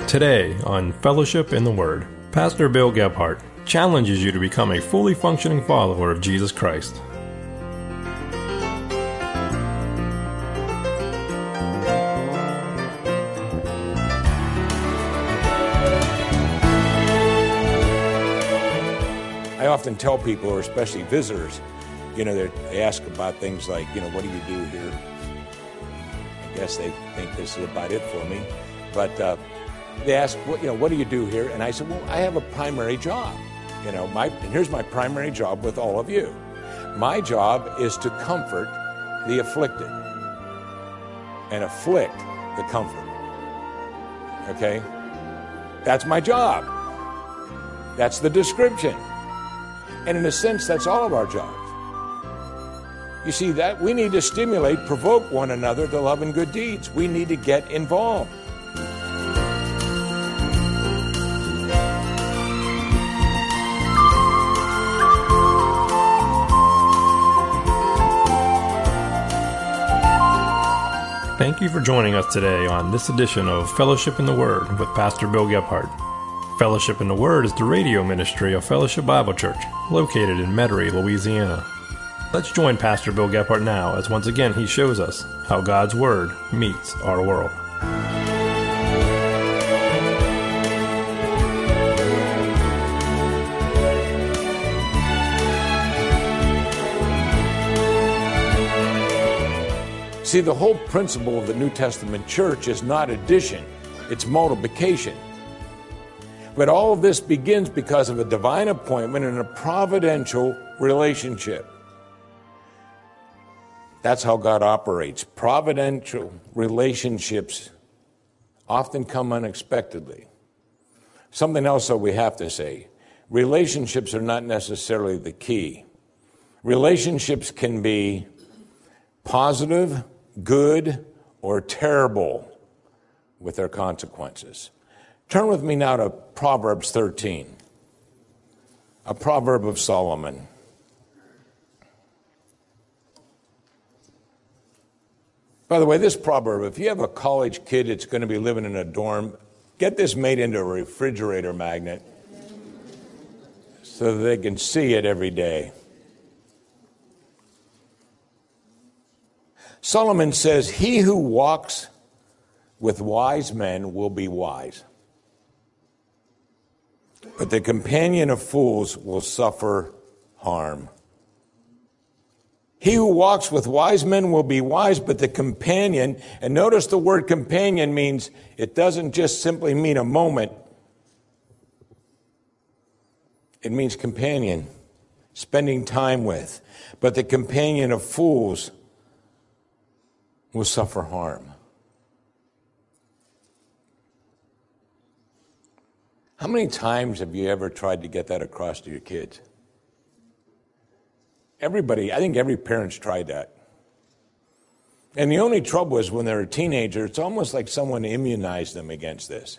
Today on Fellowship in the Word, Pastor Bill Gebhardt challenges you to become a fully functioning follower of Jesus Christ. I often tell people, or especially visitors, they ask about things like, what do you do here? I guess they think this is about it for me. But they ask, what do you do here? And I said, well, I have a primary job. And here's my primary job with all of you. My job is to comfort the afflicted and afflict the comfort. Okay? That's my job. That's the description. And in a sense, that's all of our jobs. You see, that we need to stimulate, provoke one another to love and good deeds. We need to get involved. Thank you for joining us today on this edition of Fellowship in the Word with Pastor Bill Gebhardt. Fellowship in the Word is the radio ministry of Fellowship Bible Church, located in Metairie, Louisiana. Let's join Pastor Bill Gebhardt now as once again he shows us how God's Word meets our world. See, the whole principle of the New Testament church is not addition, it's multiplication. But all of this begins because of a divine appointment and a providential relationship. That's how God operates. Providential relationships often come unexpectedly. Something else that we have to say. Relationships are not necessarily the key. Relationships can be positive, good, or terrible with their consequences. Turn with me now to Proverbs 13, a proverb of Solomon. By the way, this proverb, if you have a college kid that's going to be living in a dorm, get this made into a refrigerator magnet so that they can see it every day. Solomon says, "He who walks with wise men will be wise, but the companion of fools will suffer harm." He who walks with wise men will be wise, but the companion, and notice the word companion means, it doesn't just simply mean a moment. It means companion, spending time with. But the companion of fools will suffer harm. How many times have you ever tried to get that across to your kids? Everybody, I think every parent's tried that. And the only trouble is when they're a teenager, it's almost like someone immunized them against this.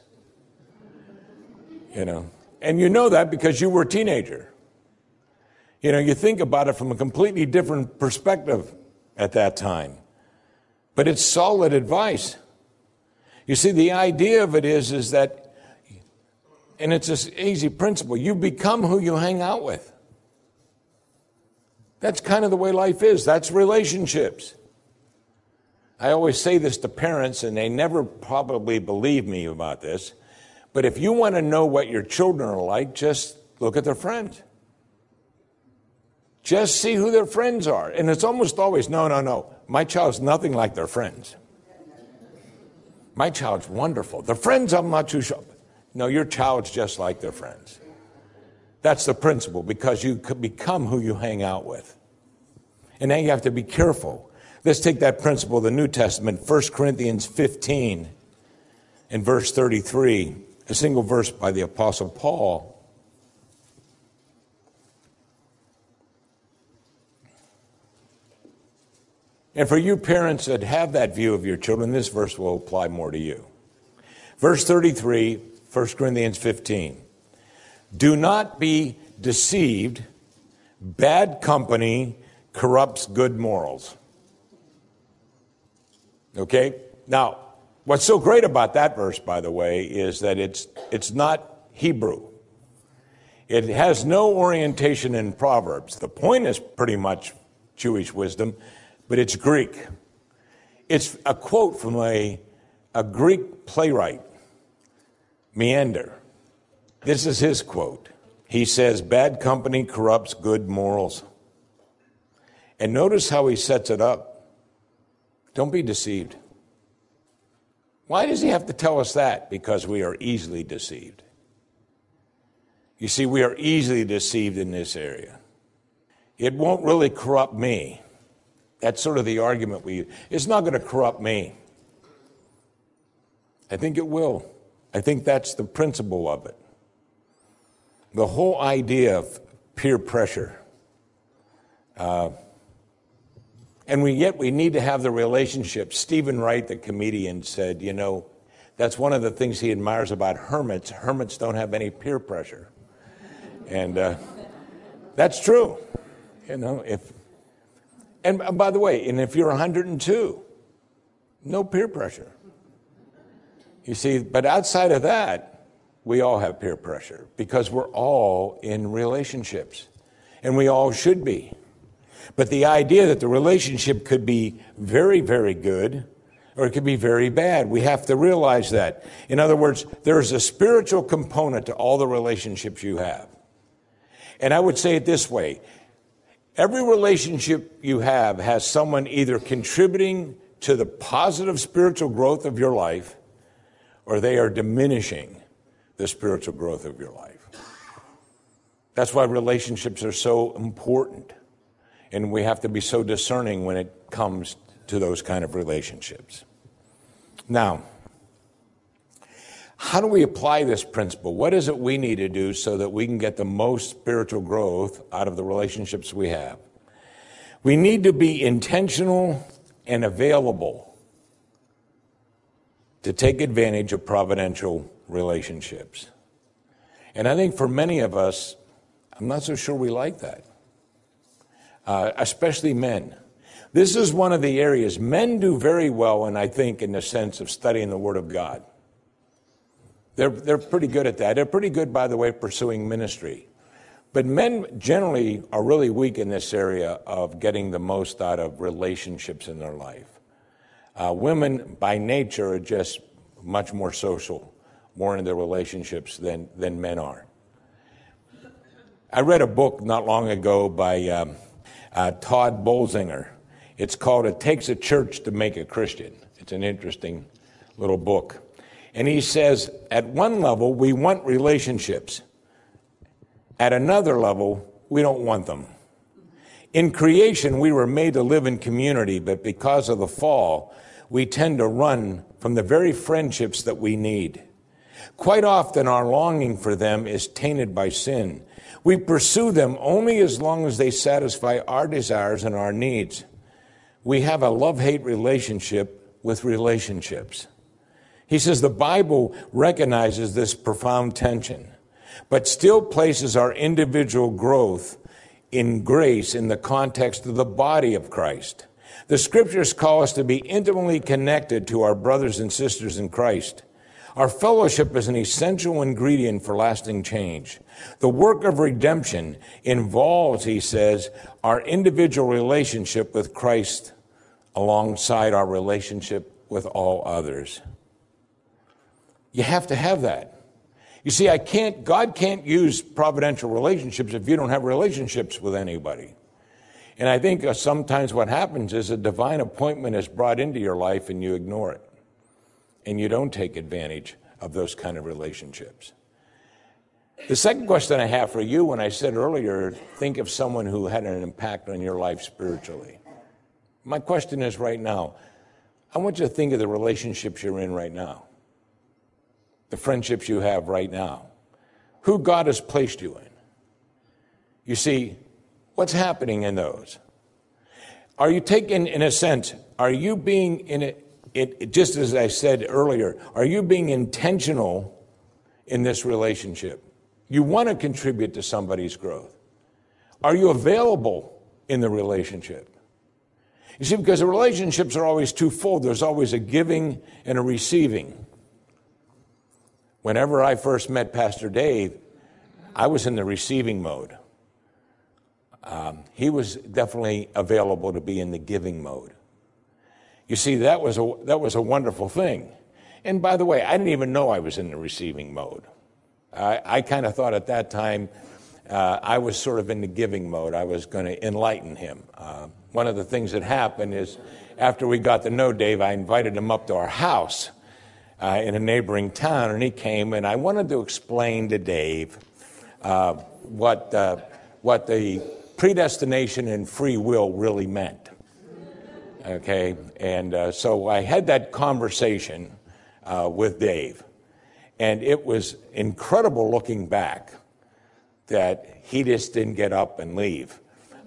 And you know that because you were a teenager. You think about it from a completely different perspective at that time. But it's solid advice. You see, the idea of it is that, and it's an easy principle, you become who you hang out with. That's kind of the way life is. That's relationships. I always say this to parents, and they never probably believe me about this, but if you want to know what your children are like, just look at their friends. Just see who their friends are. And it's almost always, no. My child's nothing like their friends. My child's wonderful. The friends, I'm not too sure. No, your child's just like their friends. That's the principle, because you could become who you hang out with. And now you have to be careful. Let's take that principle of the New Testament, 1 Corinthians 15 and verse 33, a single verse by the Apostle Paul. And for you parents that have that view of your children, this verse will apply more to you. Verse 33, 1 Corinthians 15. "Do not be deceived. Bad company corrupts good morals." Okay? Now, What's so great about that verse, by the way, is that it's not Hebrew. It has no orientation in Proverbs. The point is pretty much Jewish wisdom, but it's Greek. It's a quote from a Greek playwright, Menander. This is his quote. He says, "Bad company corrupts good morals." And notice how he sets it up. Don't be deceived. Why does he have to tell us that? Because we are easily deceived. You see, we are easily deceived in this area. It won't really corrupt me. That's sort of the argument we use. It's not going to corrupt me. I think it will. I think that's the principle of it. The whole idea of peer pressure. And yet we need to have the relationship. Stephen Wright, the comedian, said, that's one of the things he admires about hermits. Hermits don't have any peer pressure. And that's true. And by the way, if you're 102, no peer pressure. You see, but outside of that, we all have peer pressure because we're all in relationships, and we all should be. But the idea that the relationship could be very, very good or it could be very bad, we have to realize that. In other words, there's a spiritual component to all the relationships you have. And I would say it this way. Every relationship you have has someone either contributing to the positive spiritual growth of your life or they are diminishing the spiritual growth of your life. That's why relationships are so important. And we have to be so discerning when it comes to those kind of relationships. Now, how do we apply this principle? What is it we need to do so that we can get the most spiritual growth out of the relationships we have? We need to be intentional and available to take advantage of providential relationships. And I think for many of us, I'm not so sure we like that. Especially men. This is one of the areas men do very well, and I think in the sense of studying the Word of God. They're pretty good at that. They're pretty good, by the way, pursuing ministry. But men generally are really weak in this area of getting the most out of relationships in their life. Women, by nature, are just much more social, more into relationships than men are. I read a book not long ago by Todd Bolzinger. It's called "It Takes a Church to Make a Christian." It's an interesting little book. And he says, at one level, we want relationships. At another level, we don't want them. In creation, we were made to live in community, but because of the fall, we tend to run from the very friendships that we need. Quite often, our longing for them is tainted by sin. We pursue them only as long as they satisfy our desires and our needs. We have a love-hate relationship with relationships. He says the Bible recognizes this profound tension, but still places our individual growth in grace in the context of the body of Christ. The Scriptures call us to be intimately connected to our brothers and sisters in Christ. Our fellowship is an essential ingredient for lasting change. The work of redemption involves, he says, our individual relationship with Christ alongside our relationship with all others. You have to have that. You see, God can't use providential relationships if you don't have relationships with anybody. And I think sometimes what happens is a divine appointment is brought into your life and you ignore it. And you don't take advantage of those kind of relationships. The second question I have for you, when I said earlier, think of someone who had an impact on your life spiritually. My question is right now, I want you to think of the relationships you're in right now. The friendships you have right now. Who God has placed you in. You see, what's happening in those? Are you taking, in a sense, are you being in it, just as I said earlier, are you being intentional in this relationship? You want to contribute to somebody's growth. Are you available in the relationship? You see, because the relationships are always twofold. There's always a giving and a receiving. Whenever I first met Pastor Dave, I was in the receiving mode. He was definitely available to be in the giving mode. You see, that was a wonderful thing. And by the way, I didn't even know I was in the receiving mode. I kind of thought at that time I was sort of in the giving mode. I was going to enlighten him. One of the things that happened is after we got to know Dave, I invited him up to our house in a neighboring town, and he came, and I wanted to explain to Dave what the predestination and free will really meant. Okay, and so I had that conversation with Dave, and it was incredible looking back that he just didn't get up and leave.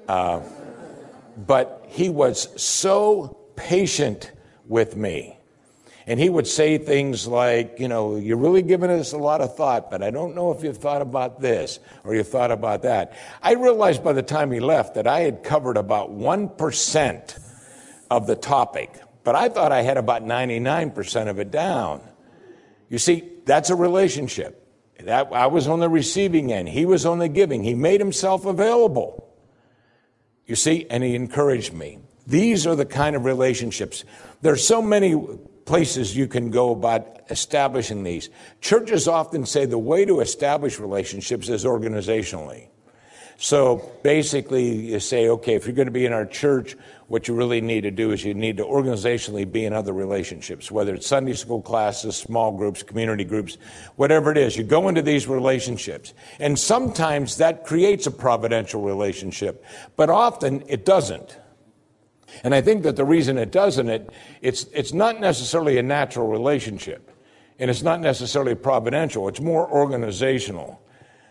But he was so patient with me. And he would say things like, you're really giving us a lot of thought, but I don't know if you've thought about this or you've thought about that. I realized by the time he left that I had covered about 1% of the topic, but I thought I had about 99% of it down. You see, that's a relationship. I was on the receiving end. He was on the giving. He made himself available. You see, and he encouraged me. These are the kind of relationships. There's so many places you can go about establishing these. Churches often say the way to establish relationships is organizationally. So basically you say, okay, if you're going to be in our church, what you really need to do is you need to organizationally be in other relationships, whether it's Sunday school classes, small groups, community groups, whatever it is. You go into these relationships. And sometimes that creates a providential relationship, but often it doesn't. And I think that the reason it doesn't, it's not necessarily a natural relationship, and it's not necessarily providential. It's more organizational.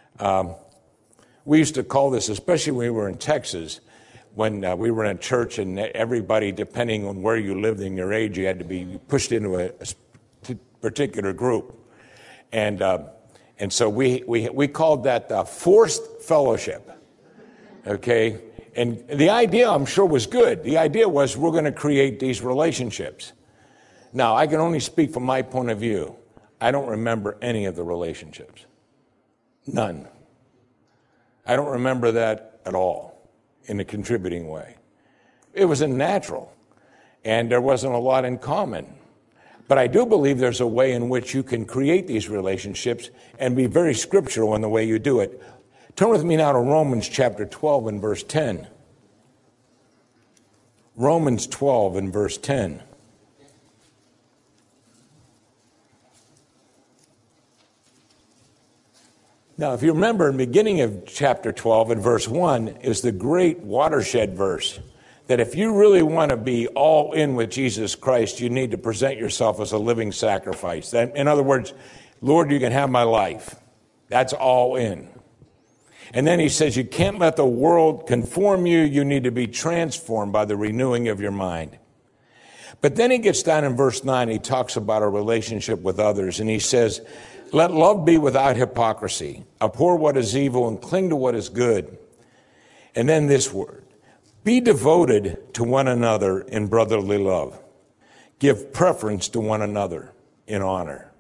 We used to call this, especially when we were in Texas, when we were in a church and everybody, depending on where you lived and your age, you had to be pushed into a particular group. And so we called that forced fellowship, okay? And the idea, I'm sure, was good. The idea was we're going to create these relationships. Now, I can only speak from my point of view. I don't remember any of the relationships. None. I don't remember that at all in a contributing way. It was unnatural, and there wasn't a lot in common. But I do believe there's a way in which you can create these relationships and be very scriptural in the way you do it. Turn with me now to Romans chapter 12 and verse 10. Romans 12 and verse 10. Now, if you remember, in the beginning of chapter 12 and verse 1 is the great watershed verse that if you really want to be all in with Jesus Christ, you need to present yourself as a living sacrifice. In other words, Lord, you can have my life. That's all in. And then he says, you can't let the world conform you. You need to be transformed by the renewing of your mind. But then he gets down in verse 9. He talks about our relationship with others. And he says, let love be without hypocrisy. Abhor what is evil and cling to what is good. And then this word, be devoted to one another in brotherly love. Give preference to one another in honor.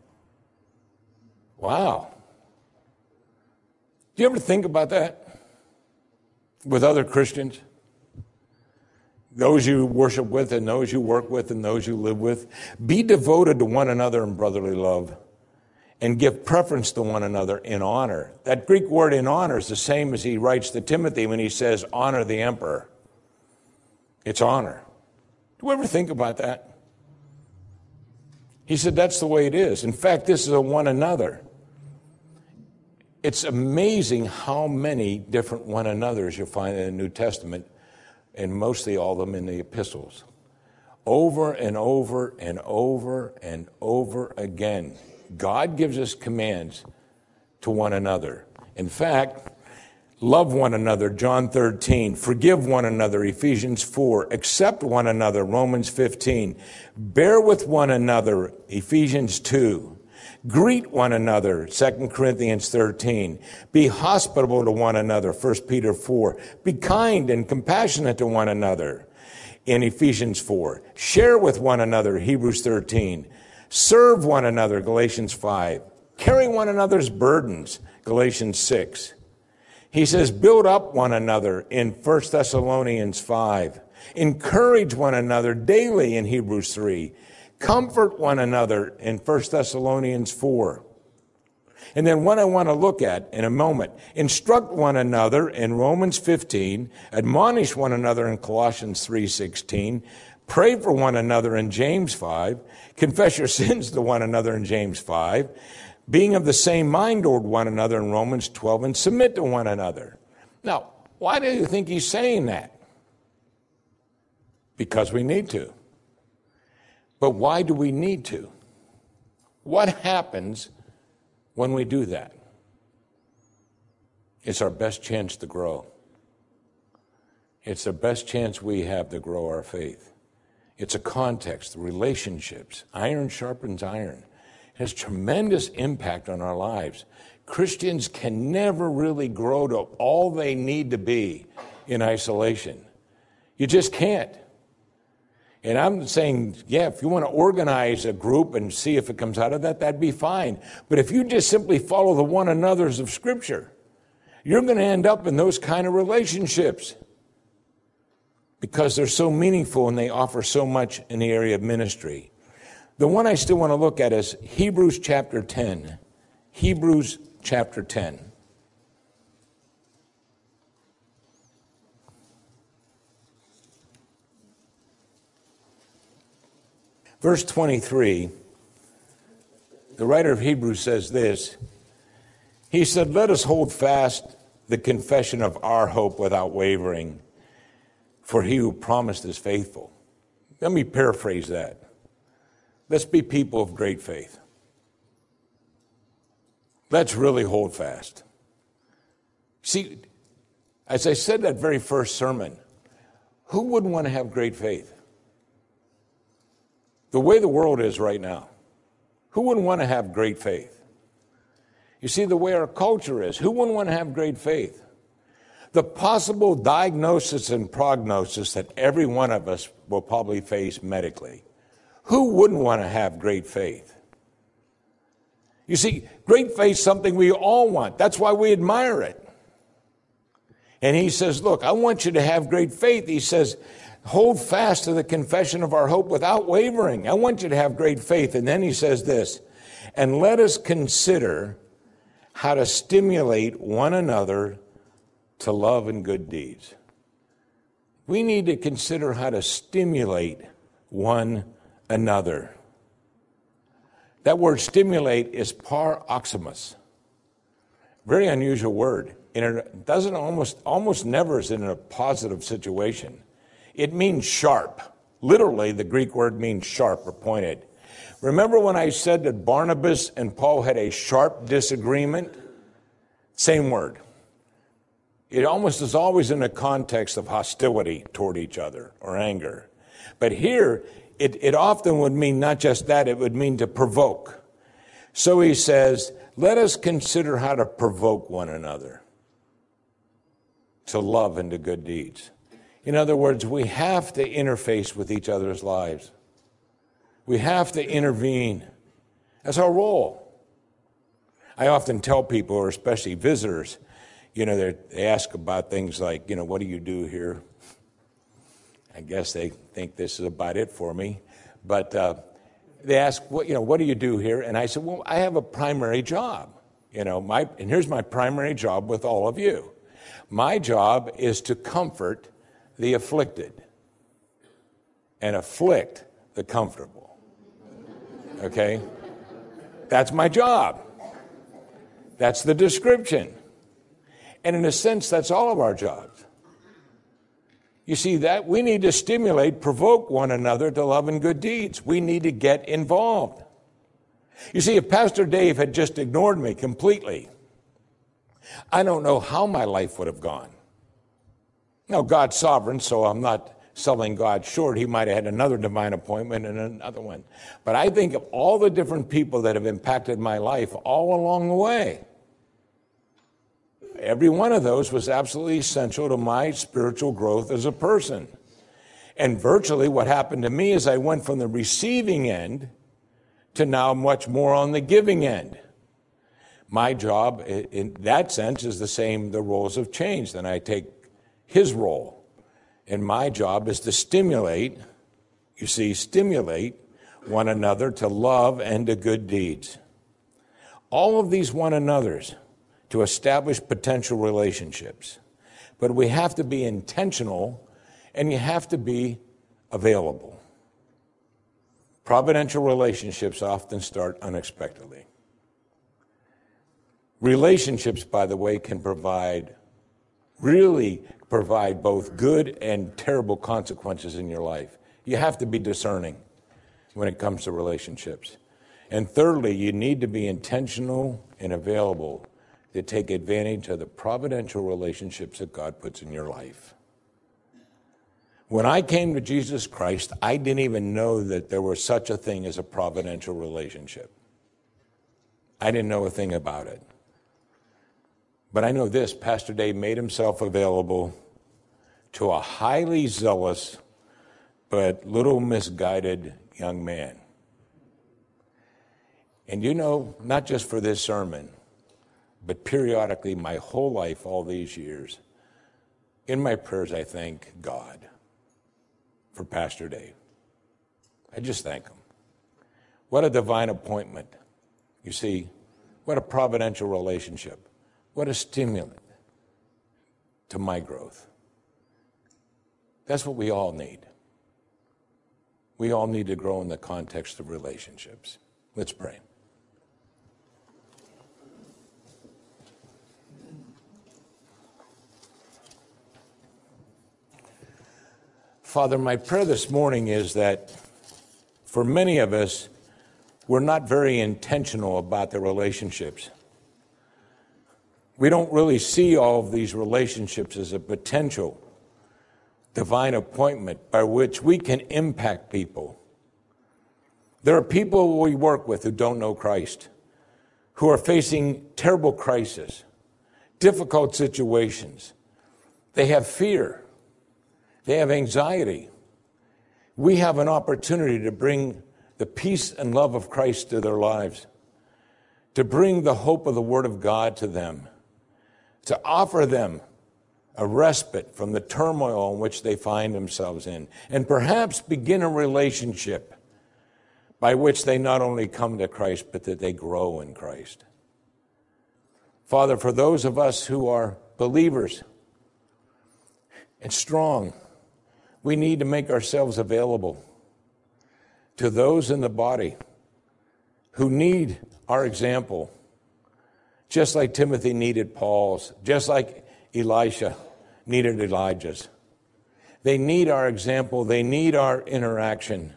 Wow. Do you ever think about that with other Christians? Those you worship with and those you work with and those you live with. Be devoted to one another in brotherly love and give preference to one another in honor. That Greek word in honor is the same as he writes to Timothy when he says, honor the emperor. It's honor. Do you ever think about that? He said that's the way it is. In fact, this is a one another. It's amazing how many different one another's you'll find in the New Testament, and mostly all of them in the epistles. Over and over and over and over again, God gives us commands to one another. In fact, love one another, John 13. Forgive one another, Ephesians 4. Accept one another, Romans 15. Bear with one another, Ephesians 2. Greet one another, 2 Corinthians 13. Be hospitable to one another, 1 Peter 4. Be kind and compassionate to one another. in Ephesians 4. Share with one another, Hebrews 13. Serve one another, Galatians 5. Carry one another's burdens, Galatians 6. He says, build up one another in 1 Thessalonians 5. Encourage one another daily in Hebrews 3. Comfort one another in 1 Thessalonians 4. And then what I want to look at in a moment, instruct one another in Romans 15, admonish one another in Colossians 3:16, pray for one another in James 5, confess your sins to one another in James 5, being of the same mind toward one another in Romans 12, and submit to one another. Now, why do you think he's saying that? Because we need to. But why do we need to? What happens when we do that? It's our best chance to grow. It's the best chance we have to grow our faith. It's a context, relationships. Iron sharpens iron. It has tremendous impact on our lives. Christians can never really grow to all they need to be in isolation. You just can't. And I'm saying, yeah, if you want to organize a group and see if it comes out of that, that'd be fine. But if you just simply follow the one another's of Scripture, you're going to end up in those kind of relationships because they're so meaningful and they offer so much in the area of ministry. The one I still want to look at is Hebrews chapter 10. Hebrews chapter 10. Verse 23, the writer of Hebrews says this. He said, let us hold fast the confession of our hope without wavering, for he who promised is faithful. Let me paraphrase that. Let's be people of great faith. Let's really hold fast. See, as I said that very first sermon, who wouldn't want to have great faith? The way the world is right now, who wouldn't want to have great faith? You see, the way our culture is, who wouldn't want to have great faith? The possible diagnosis and prognosis that every one of us will probably face medically, who wouldn't want to have great faith? You see, great faith is something we all want. That's why we admire it. And he says, look, I want you to have great faith. He says, hold fast to the confession of our hope without wavering. I want you to have great faith. And then he says this, and let us consider how to stimulate one another to love and good deeds. We need to consider how to stimulate one another. That word stimulate is paroxysmos. Very unusual word. And it doesn't almost never is in a positive situation. It means sharp. Literally, the Greek word means sharp or pointed. Remember when I said that Barnabas and Paul had a sharp disagreement? Same word. It almost is always in a context of hostility toward each other or anger. But here, it often would mean not just that, it would mean to provoke. So he says, let us consider how to provoke one another to love and to good deeds. In other words, we have to interface with each other's lives. We have to intervene. That's our role. I often tell people, or especially visitors, they ask about things like, what do you do here? I guess they think this is about it for me. But they ask, what do you do here? And I said, well, I have a primary job. And here's my primary job with all of you. My job is to comfort the afflicted and afflict the comfortable. Okay? That's my job. That's the description. And in a sense, that's all of our jobs. You see that we need to stimulate, provoke one another to love and good deeds. We need to get involved. You see, if Pastor Dave had just ignored me completely, I don't know how my life would have gone. Now, God's sovereign, so I'm not selling God short. He might have had another divine appointment and another one. But I think of all the different people that have impacted my life all along the way. Every one of those was absolutely essential to my spiritual growth as a person. And virtually what happened to me is I went from the receiving end to now much more on the giving end. My job in that sense is the same. The roles have changed, and I take his role. And my job is to stimulate one another to love and to good deeds. All of these one another's to establish potential relationships. But we have to be intentional, and you have to be available. Providential relationships often start unexpectedly. Relationships, by the way, can really provide both good and terrible consequences in your life. You have to be discerning when it comes to relationships. And thirdly, you need to be intentional and available to take advantage of the providential relationships that God puts in your life. When I came to Jesus Christ, I didn't even know that there was such a thing as a providential relationship. I didn't know a thing about it. But I know this, Pastor Dave made himself available to a highly zealous but little misguided young man. And you know, not just for this sermon, but periodically my whole life, all these years, in my prayers I thank God for Pastor Dave. I just thank him. What a divine appointment. You see, what a providential relationship. What a stimulant to my growth. That's what we all need. We all need to grow in the context of relationships. Let's pray. Father, my prayer this morning is that for many of us, we're not very intentional about the relationships. We don't really see all of these relationships as a potential divine appointment by which we can impact people. There are people we work with who don't know Christ, who are facing terrible crises, difficult situations. They have fear. They have anxiety. We have an opportunity to bring the peace and love of Christ to their lives, to bring the hope of the Word of God to them, to offer them a respite from the turmoil in which they find themselves in, and perhaps begin a relationship by which they not only come to Christ, but that they grow in Christ. Father, for those of us who are believers and strong, we need to make ourselves available to those in the body who need our example, just like Timothy needed Paul's, just like Elisha needed Elijah's. They need our example. They need our interaction.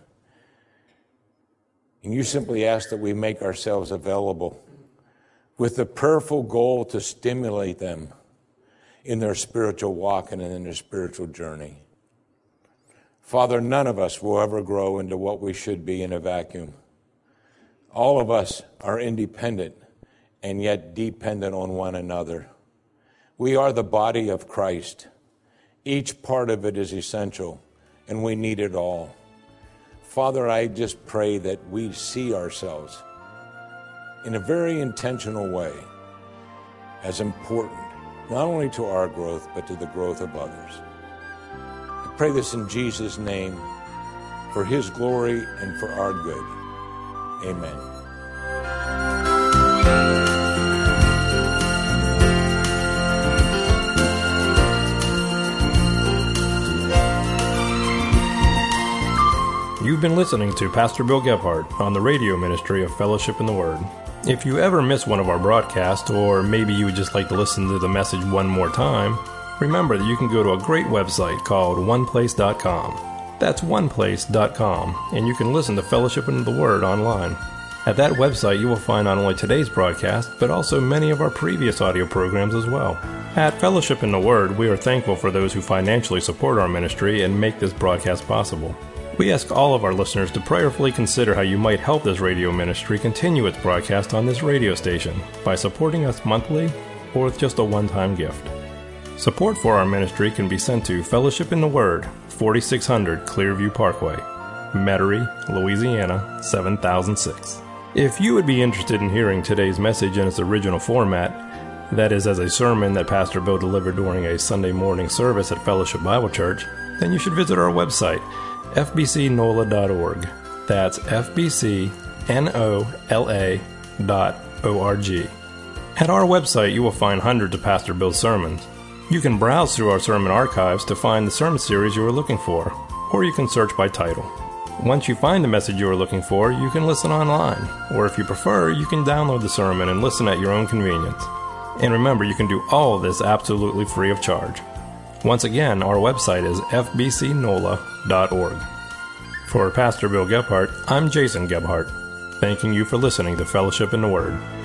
And you simply ask that we make ourselves available with the prayerful goal to stimulate them in their spiritual walk and in their spiritual journey. Father, none of us will ever grow into what we should be in a vacuum. All of us are independent and yet dependent on one another. We are the body of Christ. Each part of it is essential, and we need it all. Father, I just pray that we see ourselves in a very intentional way as important, not only to our growth, but to the growth of others. I pray this in Jesus' name, for His glory and for our good. Amen. You've been listening to Pastor Bill Gebhardt on the radio ministry of Fellowship in the Word. If you ever miss one of our broadcasts, or maybe you would just like to listen to the message one more time, remember that you can go to a great website called oneplace.com. That's oneplace.com, and you can listen to Fellowship in the Word online. At that website, you will find not only today's broadcast, but also many of our previous audio programs as well. At Fellowship in the Word, we are thankful for those who financially support our ministry and make this broadcast possible. We ask all of our listeners to prayerfully consider how you might help this radio ministry continue its broadcast on this radio station by supporting us monthly or with just a one-time gift. Support for our ministry can be sent to Fellowship in the Word, 4600 Clearview Parkway, Metairie, Louisiana 7006. If you would be interested in hearing today's message in its original format, that is as a sermon that Pastor Bill delivered during a Sunday morning service at Fellowship Bible Church, then you should visit our website, fbcnola.org. That's fbcnola.org. At our website, you will find hundreds of Pastor Bill's sermons. You can browse through our sermon archives to find the sermon series you are looking for, or you can search by title. Once you find the message you are looking for, you can listen online, or if you prefer, you can download the sermon and listen at your own convenience. And remember, you can do all of this absolutely free of charge. Once again, our website is fbcnola.org. For Pastor Bill Gebhardt, I'm Jason Gebhardt, thanking you for listening to Fellowship in the Word.